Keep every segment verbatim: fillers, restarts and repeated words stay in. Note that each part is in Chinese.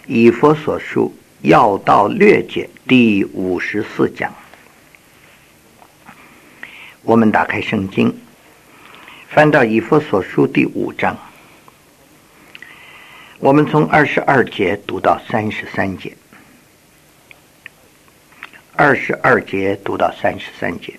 以弗所书要道略解第五十四讲。我们打开圣经，翻到以弗所书第五章，我们从二十二节读到三十三节。二十二节读到三十三节。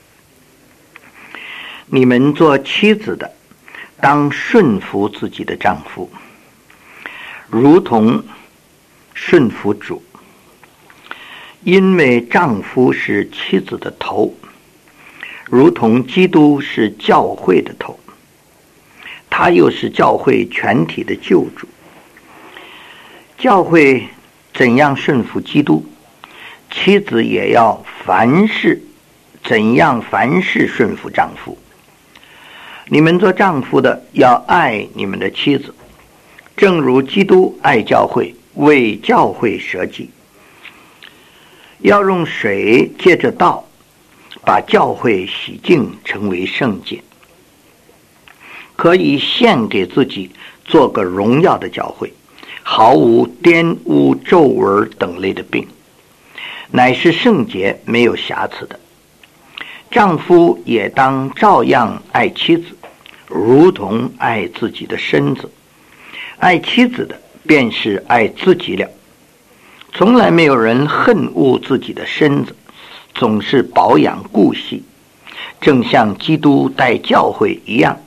你们做妻子的，当顺服自己的丈夫，如同顺服主，因为丈夫是妻子的头，如同基督是教会的头，他又是教会全体的救主。教会怎样顺服基督，妻子也要凡事怎样凡事顺服丈夫。你们做丈夫的要爱你们的妻子，正如基督爱教会，为教会舍己，要用水借着道把教会洗净，成为圣洁，可以献给自己，做个荣耀的教会，毫无玷污、皱纹等类的病，乃是圣洁没有瑕疵的。丈夫也当照样爱妻子，如同爱自己的身子。爱妻子的便是爱自己了。从来没有人恨恶自己的身子，总是保养顾惜，正像基督待教会一样，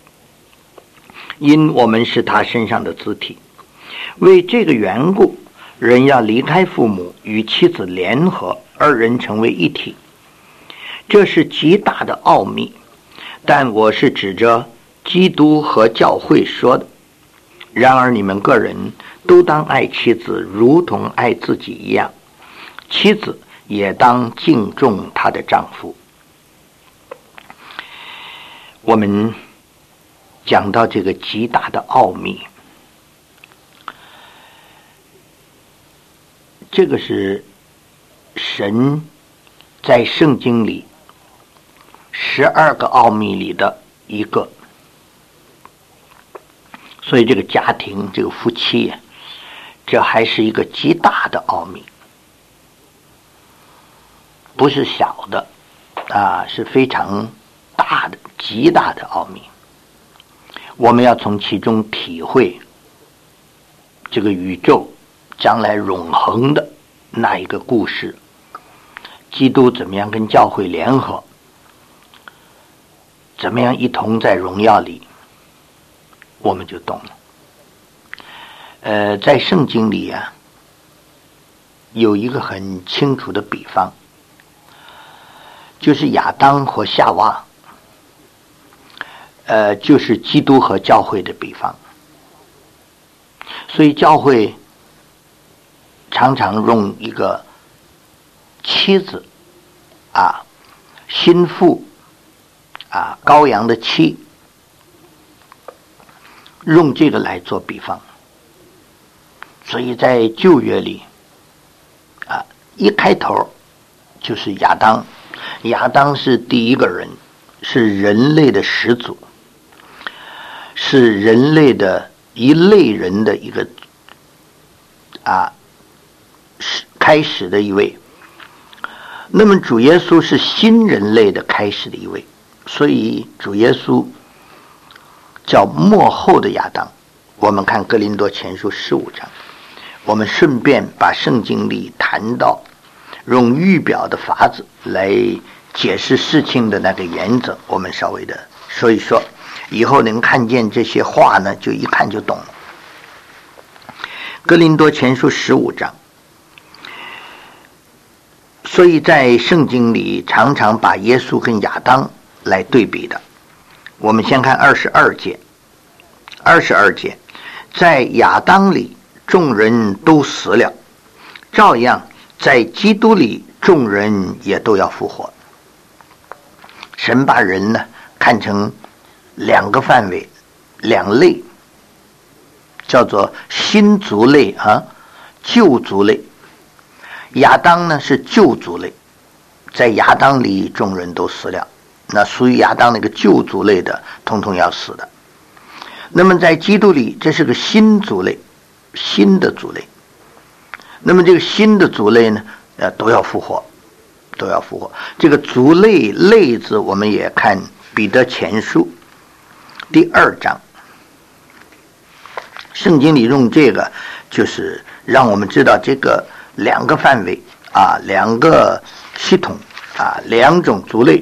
因我们是他身上的肢体。为这个缘故，人要离开父母，与妻子联合，二人成为一体。这是极大的奥秘，但我是指着基督和教会说的。然而你们个人都当爱妻子，如同爱自己一样，妻子也当敬重她的丈夫。我们讲到这个极大的奥秘，这个是神在圣经里十二个奥秘里的一个。所以这个家庭，这个夫妻，这还是一个极大的奥秘，不是小的啊，是非常大的、极大的奥秘。我们要从其中体会这个宇宙将来永恒的那一个故事，基督怎么样跟教会联合，怎么样一同在荣耀里，我们就懂了。呃，在圣经里啊，有一个很清楚的比方，就是亚当和夏娃，呃，就是基督和教会的比方。所以教会常常用一个妻子啊，心腹啊，羔羊的妻，用这个来做比方。所以在旧约里啊，一开头就是亚当，亚当是第一个人，是人类的始祖，是人类的一类人的一个啊开始的一位。那么主耶稣是新人类的开始的一位，所以主耶稣叫末后的亚当。我们看哥林多前书十五章，我们顺便把圣经里谈到用预表的法子来解释事情的那个原则，我们稍微的说一说，以后能看见这些话呢，就一看就懂了。哥林多前书十五章，所以在圣经里常常把耶稣跟亚当来对比的。我们先看二十二节，二十二节，在亚当里众人都死了，照样在基督里众人也都要复活。神把人呢看成两个范围，两类，叫做新族类啊，旧族类。亚当呢是旧族类，在亚当里众人都死了，那属于亚当那个旧族类的统统要死的。那么在基督里，这是个新族类，新的族类那么这个新的族类呢，呃，都要复活，都要复活。这个族类类字，我们也看彼得前书第二章，圣经里用这个，就是让我们知道这个两个范围啊，两个系统啊，两种族类。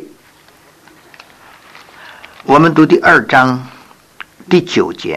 我们读第二章第九节。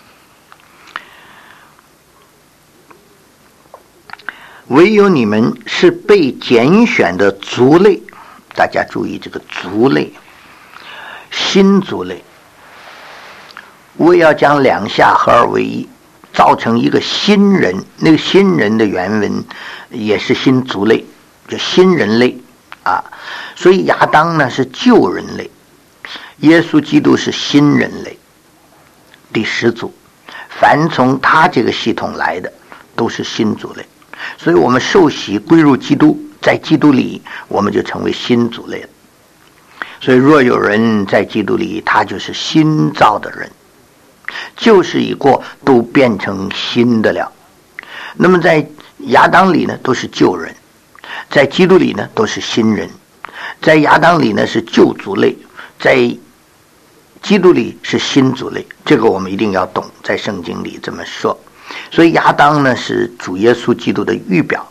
唯有你们是被拣选的族类，大家注意这个族类，新族类。我要将两下合二为一，造成一个新人。那个新人的原文也是新族类，就新人类啊。所以亚当呢是旧人类，耶稣基督是新人类，第十组。凡从他这个系统来的，都是新族类。所以我们受洗归入基督，在基督里我们就成为新族类了。所以若有人在基督里，他就是新造的人，旧事已过，都变成新的了。那么在亚当里呢，都是旧人；在基督里呢，都是新人。在亚当里呢是旧族类，在基督里是新族类。这个我们一定要懂，在圣经里这么说。所以亚当呢是主耶稣基督的预表。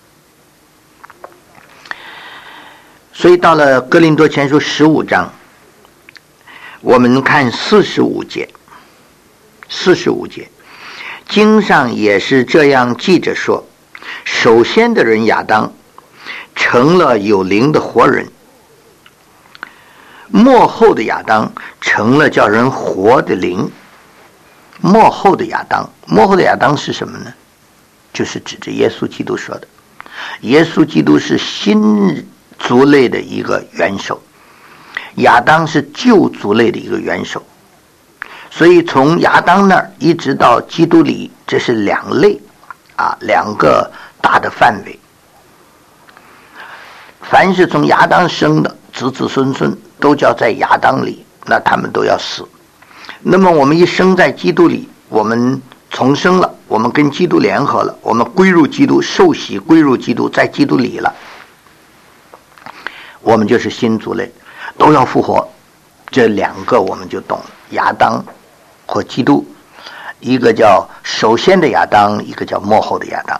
所以到了哥林多前书十五章，我们看四十五节，四十五节，经上也是这样记着说：首先的人亚当成了有灵的活人，末后的亚当成了叫人活的灵。末后的亚当，末后的亚当是什么呢？就是指着耶稣基督说的。耶稣基督是新族类的一个元首，亚当是旧族类的一个元首。所以从亚当那儿一直到基督里，这是两类啊，两个大的范围。凡是从亚当生的子子孙孙，都叫在亚当里，那他们都要死。那么我们一生在基督里，我们重生了，我们跟基督联合了，我们归入基督，受洗归入基督，在基督里了，我们就是新族类，都要复活。这两个我们就懂了，亚当或基督，一个叫首先的亚当，一个叫末后的亚当。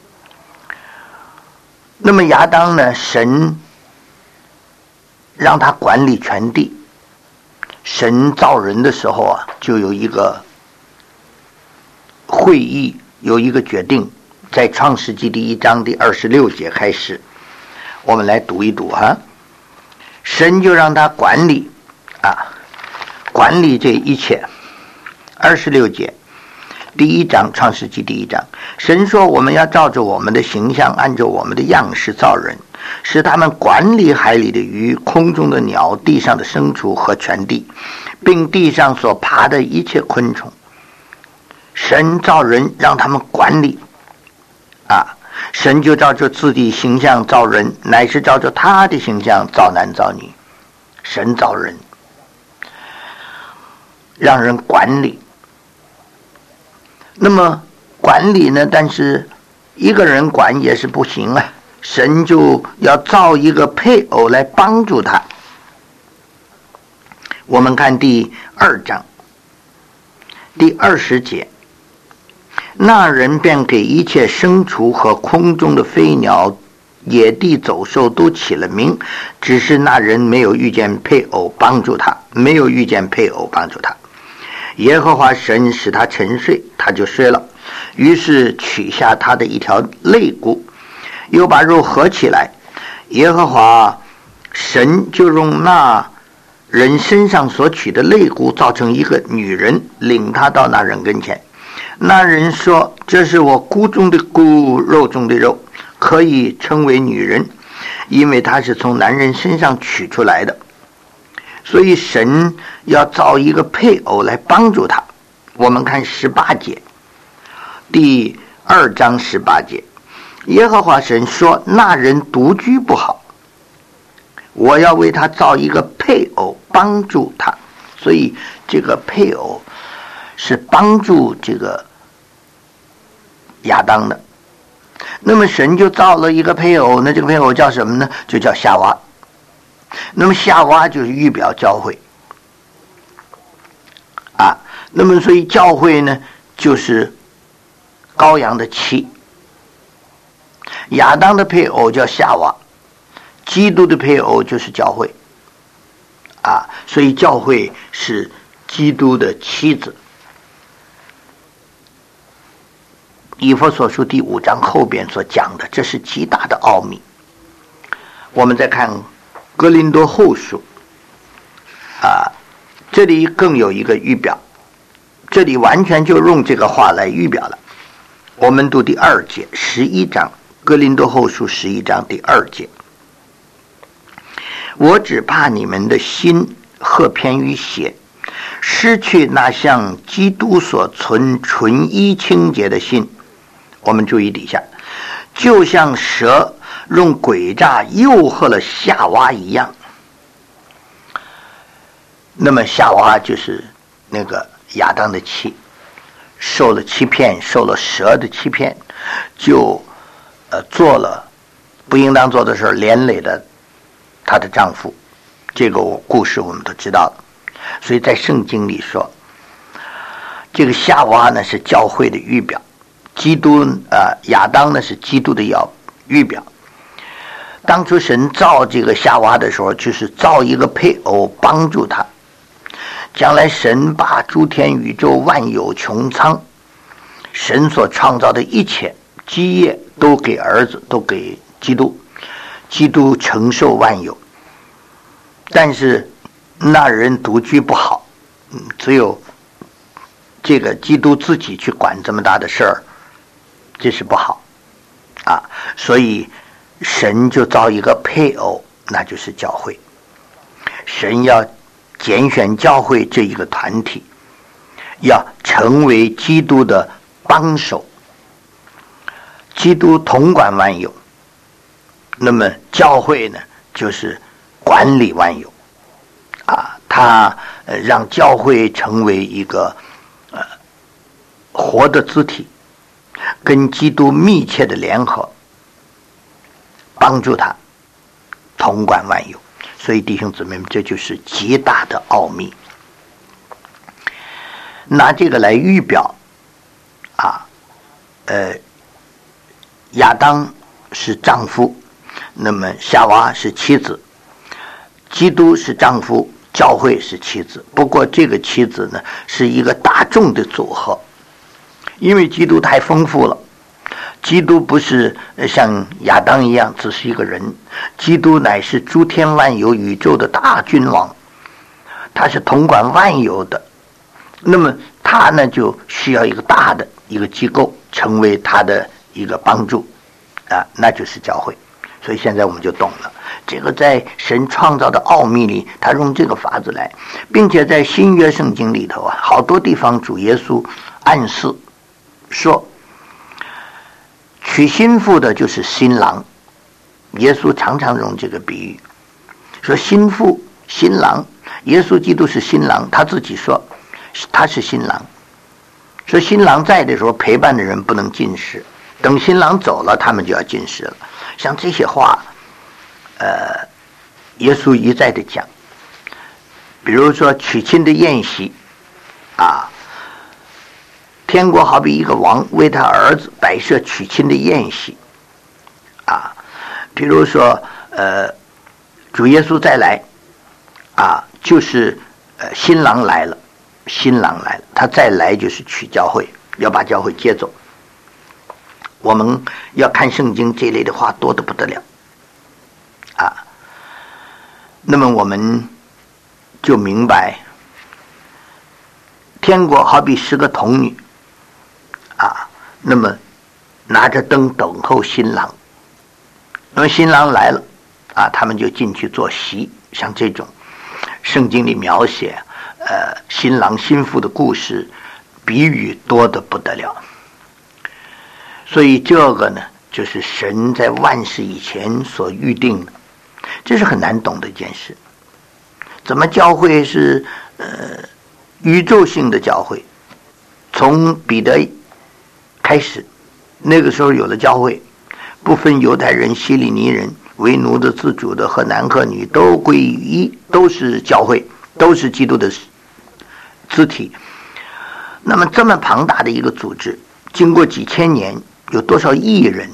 那么亚当呢，神让他管理全地。神造人的时候啊，就有一个会议，有一个决定，在创世纪第一章第二十六节开始，我们来读一读哈。神就让他管理啊，管理这一切。二十六节，第一章创世纪第一章，神说我们要照着我们的形象，按照我们的样式造人，使他们管理海里的鱼、空中的鸟、地上的牲畜和全地，并地上所爬的一切昆虫。神造人，让他们管理啊，神就照着自己形象造人，乃是照着他的形象造男造女。神造人，让人管理。那么管理呢，但是一个人管也是不行啊，神就要造一个配偶来帮助他。我们看第二章第二十节，那人便给一切牲畜和空中的飞鸟、野地走兽都起了名，只是那人没有遇见配偶帮助他，没有遇见配偶帮助他。耶和华神使他沉睡，他就睡了，于是取下他的一条肋骨，又把肉合起来。耶和华神就用那人身上所取的肋骨造成一个女人，领他到那人跟前。那人说：这是我骨中的骨，肉中的肉，可以称为女人，因为她是从男人身上取出来的。所以神要造一个配偶来帮助他。我们看十八节，第二章十八节，耶和华神说：那人独居不好，我要为他造一个配偶帮助他。所以这个配偶是帮助这个亚当的。 那么神就造了一个配偶，那这个配偶叫什么呢？就叫夏娃。那么夏娃就是预表教会啊。那么所以教会呢，就是羔羊的妻。亚当的配偶叫夏娃，基督的配偶就是教会啊。所以教会是基督的妻子。以弗所书第五章后边所讲的，这是极大的奥秘。我们再看哥林多后书啊，这里更有一个预表，这里完全就用这个话来预表了。我们读第二节，十一章，哥林多后书十一章第二节。我只怕你们的心合偏于邪，失去那向基督所存纯一清洁的心。我们注意底下，就像蛇用诡诈诱惑了夏娃一样。那么夏娃就是那个亚当的妻，受了欺骗，受了蛇的欺骗，就呃做了不应当做的事，连累了她的丈夫。这个故事我们都知道了。所以在圣经里说，这个夏娃呢是教会的预表，基督呃亚当呢是基督的要预表。当初神造这个夏娃的时候，就是造一个配偶帮助他。将来神把诸天宇宙万有穹苍，神所创造的一切基业都给儿子，都给基督，基督承受万有。但是那人独居不好，嗯，只有这个基督自己去管这么大的事儿，这是不好啊。所以神就造一个配偶，那就是教会。神要拣选教会这一个团体，要成为基督的帮手。基督统管万有，那么教会呢，就是管理万有啊。他呃让教会成为一个呃活的肢体，跟基督密切的联合，帮助他统管万有。所以弟兄姊妹们，这就是极大的奥秘。拿这个来预表啊，呃，亚当是丈夫，那么夏娃是妻子，基督是丈夫，教会是妻子。不过这个妻子呢，是一个大众的组合，因为基督太丰富了。基督不是像亚当一样只是一个人，基督乃是诸天万有宇宙的大君王，他是统管万有的。那么他呢，就需要一个大的一个机构成为他的一个帮助啊，那就是教会。所以现在我们就懂了，这个在神创造的奥秘里，他用这个法子来，并且在新约圣经里头啊，好多地方主耶稣暗示说，娶新妇的就是新郎。耶稣常常用这个比喻，说新妇新郎，耶稣基督是新郎，他自己说他是新郎。说新郎在的时候，陪伴的人不能进食，等新郎走了，他们就要进食了。像这些话呃，耶稣一再的讲。比如说娶亲的宴席啊，天国好比一个王为他儿子摆设娶亲的宴席啊。比如说呃，主耶稣再来啊，就是呃新郎来了，新郎来了，他再来就是娶教会，要把教会接走。我们要看圣经这类的话多得不得了啊。那么我们就明白，天国好比十个童女啊，那么拿着灯等候新郎。那么新郎来了啊，他们就进去做席。像这种圣经里描写呃新郎新妇的故事，比喻多得不得了。所以这个呢，就是神在万事以前所预定的，这是很难懂的一件事。怎么教会是呃宇宙性的教会？从彼得开始，那个时候有了教会， 不分犹太人、希利尼人，为奴的、自主的和男和女，都归于一，都是教会，都是基督的肢体。那么这么庞大的一个组织，经过几千年，有多少亿人？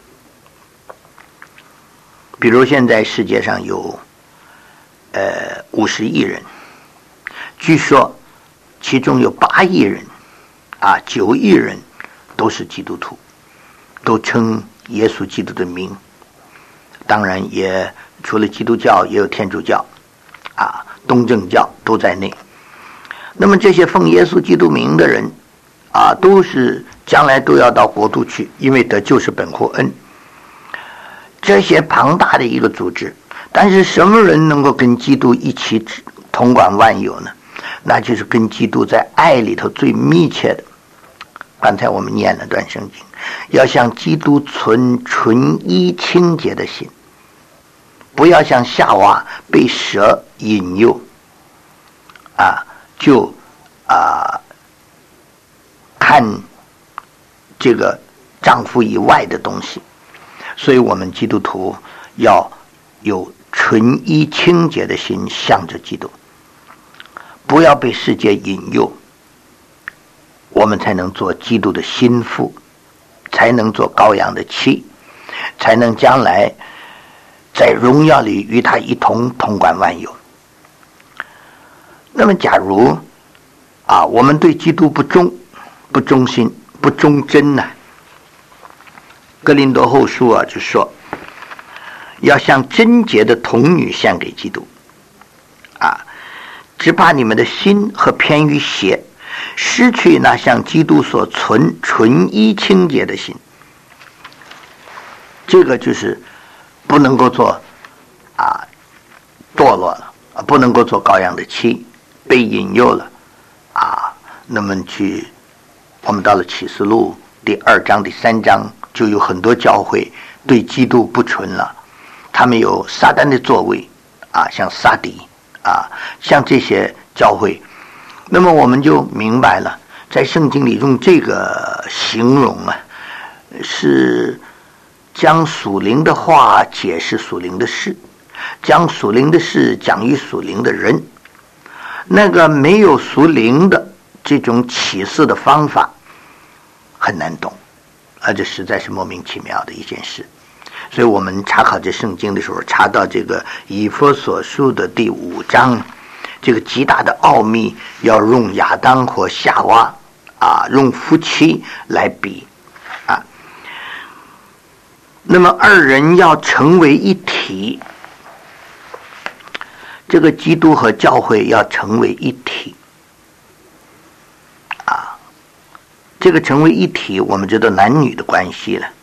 比如现在世界上有呃五十亿人，据说其中有八亿人啊九亿人都是基督徒，都称耶稣基督的名。当然也除了基督教也有天主教啊东正教都在内。那么这些奉耶稣基督名的人啊，都是将来都要到国度去，因为得救是本乎恩。这些庞大的一个组织，但是什么人能够跟基督一起统管万有呢？那就是跟基督在爱里头最密切的。刚才我们念了段圣经，要像基督存纯一清洁的心，不要像夏娃被蛇引诱啊，就啊看这个丈夫以外的东西。所以我们基督徒要有纯一清洁的心，向着基督，不要被世界引诱，我们才能做基督的心腹，才能做羔羊的妻，才能将来在荣耀里与他一同统管万有。那么假如啊，我们对基督不忠、不忠心、不忠贞呢、啊？哥林多后书啊就说，要像贞洁的童女献给基督啊，只怕你们的心和偏于邪，失去那像基督所存纯一清洁的心。这个就是不能够做啊堕落了啊，不能够做羔羊的妻，被引诱了啊。那么去我们到了启示录第二章第三章，就有很多教会对基督不纯了，他们有撒旦的作为啊，像撒底啊，像这些教会。那么我们就明白了，在圣经里用这个形容啊，是将属灵的话解释属灵的事，将属灵的事讲于属灵的人。那个没有属灵的这种启示的方法很难懂，而这实在是莫名其妙的一件事。所以我们查考这圣经的时候，查到这个以弗所书的第五章，这个极大的奥秘要用亚当和夏娃啊，用夫妻来比啊。那么二人要成为一体，这个基督和教会要成为一体啊。这个成为一体，我们知道男女的关系了，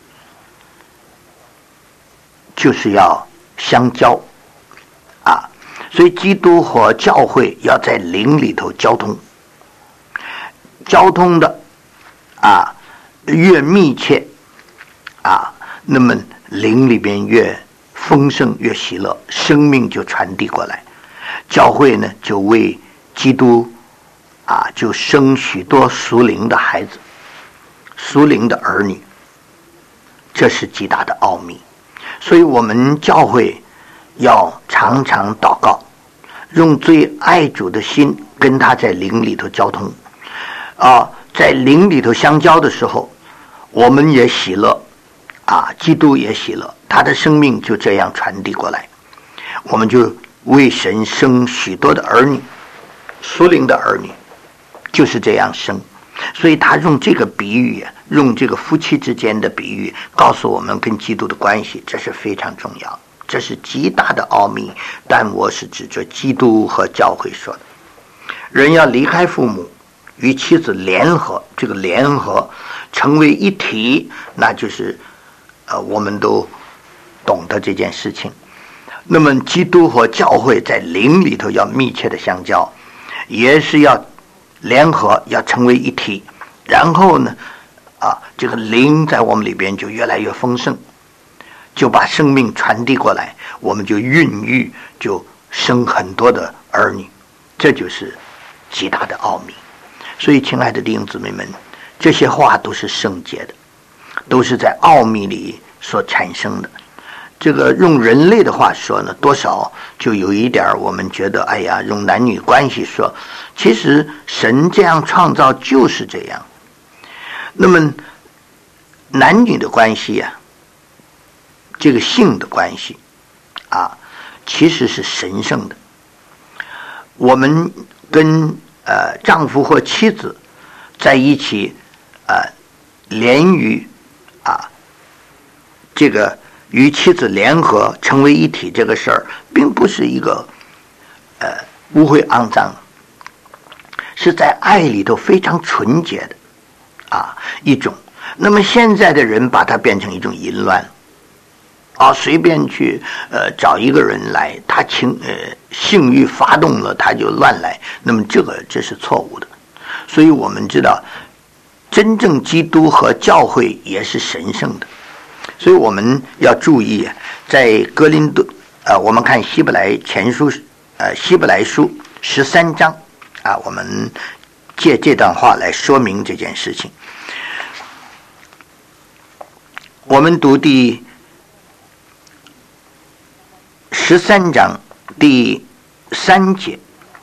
就是要相交啊。所以基督和教会要在灵里头交通，交通的啊越密切啊，那么灵里边越丰盛越喜乐，生命就传递过来。教会呢就为基督啊就生许多属灵的孩子，属灵的儿女，这是极大的奥秘。所以我们教会要常常祷告，用最爱主的心跟他在灵里头交通啊，在灵里头相交的时候，我们也喜乐啊，基督也喜乐，他的生命就这样传递过来，我们就为神生许多的儿女，属灵的儿女就是这样生。所以他用这个比喻，用这个夫妻之间的比喻告诉我们跟基督的关系，这是非常重要，这是极大的奥秘。但我是指着基督和教会说的，人要离开父母，与妻子联合，这个联合成为一体，那就是呃我们都懂得这件事情。那么基督和教会在灵里头要密切的相交，也是要联合，要成为一体。然后呢啊，这个灵在我们里边就越来越丰盛，就把生命传递过来，我们就孕育，就生很多的儿女，这就是极大的奥秘。所以亲爱的弟兄姊妹们，这些话都是圣洁的， 都是在奥秘里所产生的。这个用人类的话说呢，多少就有一点我们觉得，哎呀，用男女关系说，其实神这样创造就是这样。那么男女的关系呀、啊，这个性的关系啊，其实是神圣的。我们跟呃丈夫或妻子在一起，呃，联于啊，这个与妻子联合成为一体这个事儿，并不是一个呃污秽肮脏，是在爱里头非常纯洁的啊一种。那么现在的人把它变成一种淫乱，啊，随便去呃找一个人来，他情呃性欲发动了，他就乱来。那么这个这是错误的。所以我们知道，真正基督和教会也是神圣的。所以我们要注意，在哥林多，呃，我们看希伯来前书，呃，希伯来书十三章，啊，我们借这段话来说明这件事情。我们读第十三章第三节，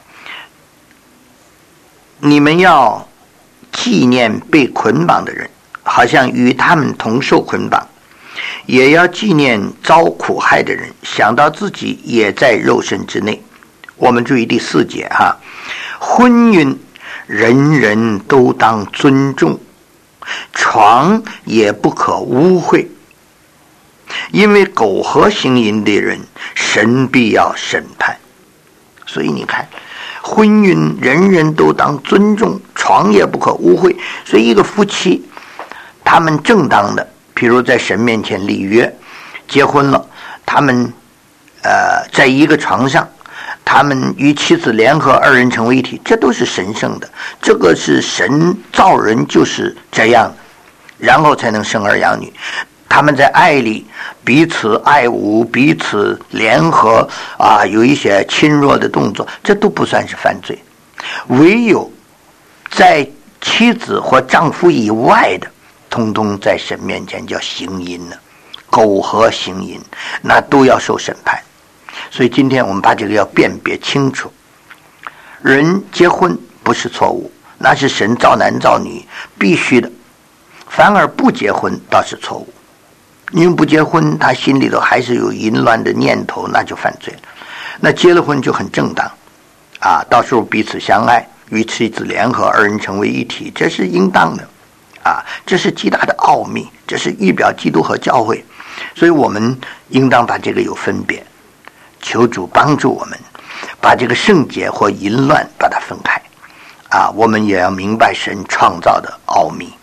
你们要纪念被捆绑的人，好像与他们同受捆绑，也要纪念遭苦害的人，想到自己也在肉身之内。我们注意第四节哈，婚姻人人都当尊重，床也不可污秽，因为苟合行淫的人，神必要审判。所以你看，婚姻人人都当尊重，床也不可污秽。所以一个夫妻，他们正当的，比如在神面前立约，结婚了，他们呃在一个床上，他们与妻子联合，二人成为一体，这都是神圣的。这个是神造人就是这样的，然后才能生儿养女。他们在爱里彼此爱侮，彼此联合啊，有一些亲热的动作，这都不算是犯罪。唯有在妻子或丈夫以外的，通通在神面前叫行淫呢，苟合行淫，那都要受审判。所以今天我们把这个要辨别清楚。人结婚不是错误，那是神造男造女必须的，反而不结婚倒是错误。因为不结婚，他心里头还是有淫乱的念头，那就犯罪了。那结了婚就很正当啊，到时候彼此相爱，与妻子联合，二人成为一体，这是应当的啊，这是极大的奥秘，这是预表基督和教会。所以我们应当把这个有分别，求主帮助我们把这个圣洁或淫乱把它分开啊，我们也要明白神创造的奥秘。